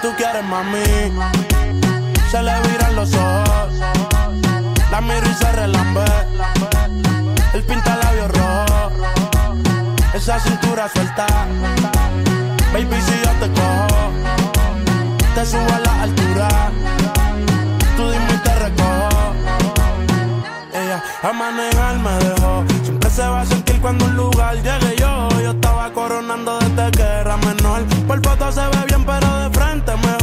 tú quieres, mami. Se le viran los ojos, la miro y se relambe. Él pinta labios rojos, esa cintura suelta. Baby, si yo te cojo, te subo a la altura. Tú dime y te recojo. Ella a manejar me dejó. Siempre se va a sentir cuando un lugar llegue yo. Yo estaba coronando desde que era menor. Por foto se ve bien, pero de frente mejor.